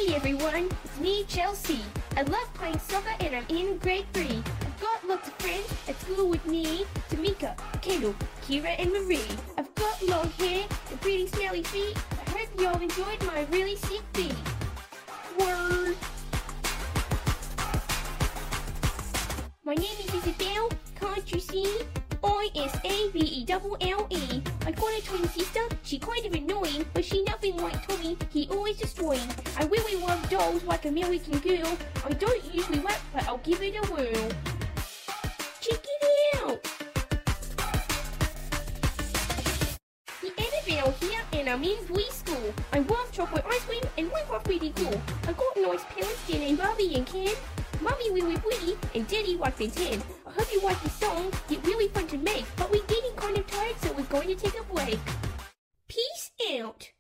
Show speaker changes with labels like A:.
A: Hey everyone, it's me, Chelsea. I love playing soccer and I'm in grade 3. I've got lots of friends at school with me. Tamika, Kendall, Kira and Marie. I've got long hair and pretty smelly feet. I hope you all enjoyed my really sick beat. Word! My name is Isabelle, can't you see? I-S-A-B-E-L-L-E. I've got a twin sister, she kind of annoying, but she nothing like Tommy, he always destroying. I really love dolls like American Girl. I don't usually rap, but I'll give it a whirl. Check it out! The Annabelle here, and I'm in preschool. I love chocolate ice cream, and we are pretty cool. I got nice parents, Jen and Bobby and Ken. Mommy really pretty, and Daddy like the 10. I hope you like the song, it's really fun to make, but we're getting kind of tired, so we're going to take a break. Peace out!